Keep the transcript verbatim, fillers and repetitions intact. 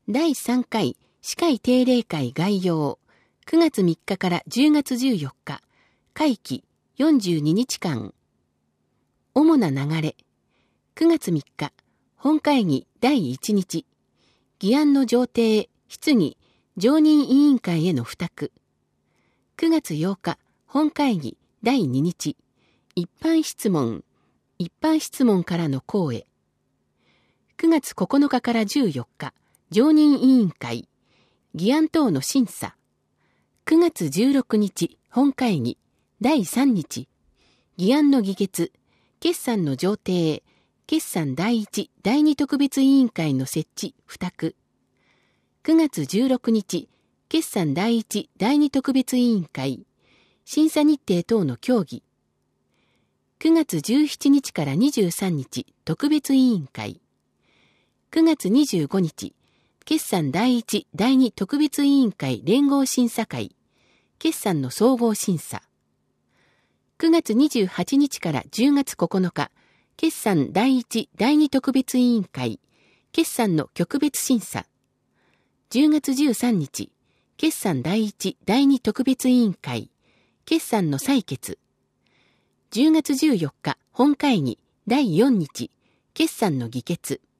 だいさんかい司会定例会概要。くがつみっかからじゅうがつじゅうよっか。会期よんじゅうににちかん。主な流れ。くがつみっか、本会議だいいちにち。議案の上呈、質疑、常任委員会への付託。くがつようか、本会議だいににち。一般質問、一般質問からの講へ。くがつここのかからじゅうよっか、常任委員会、議案等の審査。くがつじゅうろくにち、本会議だいさんにち。議案の議決、決算の上呈、決算だいいち、だいに特別委員会の設置、付託。くがつじゅうろくにち、決算だいいち、だいに特別委員会、審査日程等の協議。くがつじゅうしちにちからにじゅうさんにち、特別委員会。くがつにじゅうごにち、決算だいいち、だいに特別委員会連合審査会、決算の総合審査。くがつにじゅうはちにちからじゅうがつここのか、決算だいいち、だいに特別委員会、決算の局別審査。じゅうがつじゅうさんにち、決算だいいち、だいに特別委員会、決算の採決。じゅうがつじゅうよっか、本会議だいよんにち、決算の議決。